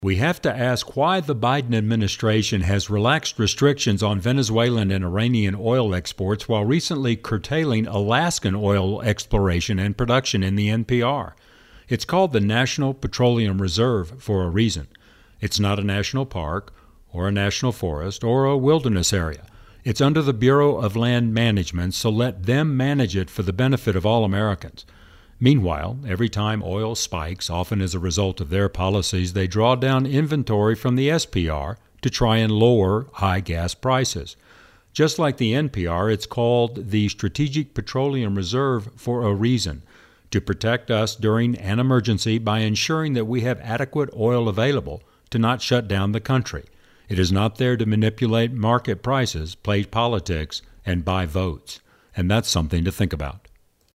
We have to ask why the Biden administration has relaxed restrictions on Venezuelan and Iranian oil exports while recently curtailing Alaskan oil exploration and production in the NPR. It's called the National Petroleum Reserve for a reason. It's not a national park or a national forest or a wilderness area. It's under the Bureau of Land Management, so let them manage it for the benefit of all Americans. Meanwhile, every time oil spikes, often as a result of their policies, they draw down inventory from the SPR to try and lower high gas prices. Just like the NPR, it's called the Strategic Petroleum Reserve for a reason, to protect us during an emergency by ensuring that we have adequate oil available to not shut down the country. It is not there to manipulate market prices, play politics, and buy votes. And that's something to think about.